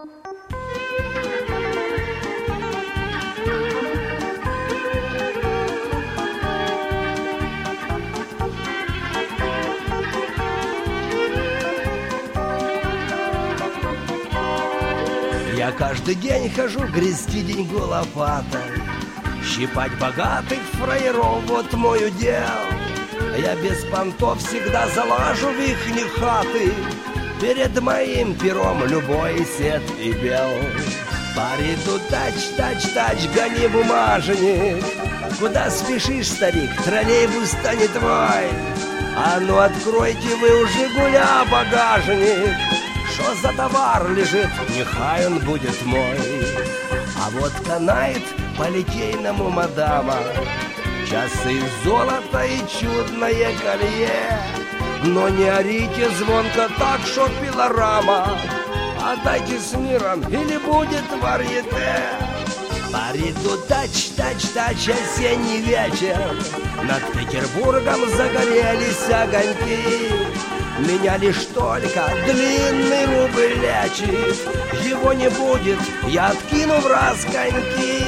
Я каждый день хожу грести деньгу лопатой, щипать богатых фраеров, вот мой удел. Я без понтов всегда залажу в ихни хаты, перед моим пером любой сет и бел. Париду тач, гони бумажник, куда спешишь, старик, троллейбус-то не твой. А ну откройте вы у Жигуля багажник, что за товар лежит, нехай он будет мой. А вот канает по литейному мадама, часы из золота и чудное колье. Но не орите звонко так, шо пилорама, отдайте с миром или будет варьете. Париду тач, осенний вечер, над Петербургом загорелись огоньки. Меня лишь только длинный рубль лечит, его не будет, я откину в раз коньки.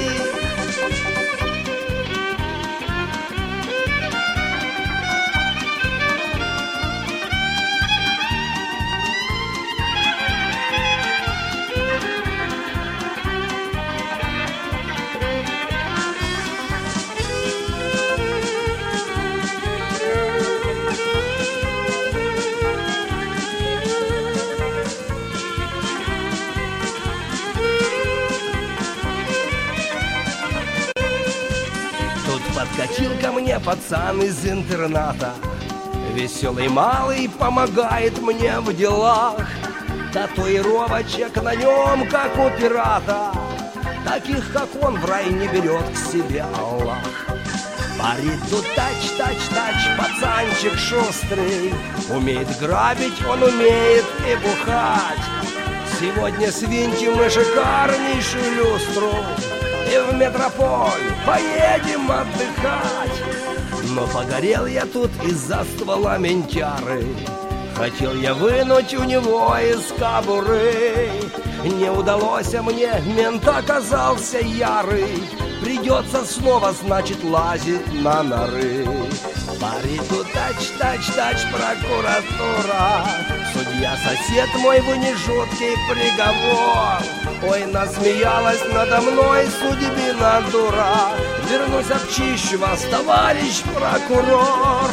Подкатил ко мне пацан из интерната, веселый малый, помогает мне в делах. Татуировочек на нем, как у пирата, таких, как он, в рай не берет к себе Аллах. Париду тач, пацанчик шустрый, умеет грабить, он умеет и бухать. Сегодня свинтим мы шикарнейшую люстру и в метрополь поедем отдыхать. Но погорел я тут из-за ствола ментяры, хотел я вынуть у него из кобуры. Не удалось мне, мент оказался ярый, придется снова, значит, лазить на норы. Париду тач, прокуратура, судья сосед мой, вы не жуткий приговор. Ой, насмеялась надо мной судьбина дура, вернусь, обчищу вас, товарищ прокурор.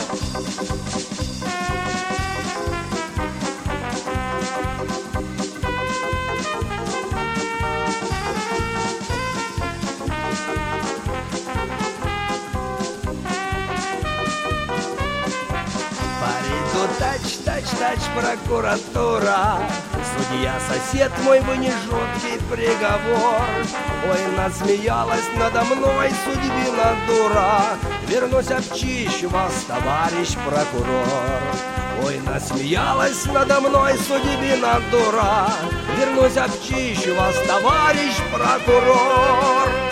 Тач, прокуратура, судья сосед мой, вы не жуткий приговор. Ой, насмеялась надо мной судьбина дура, вернусь, обчищу вас, товарищ прокурор. Ой, насмеялась надо мной судьбина дура, вернусь, обчищу вас, товарищ прокурор.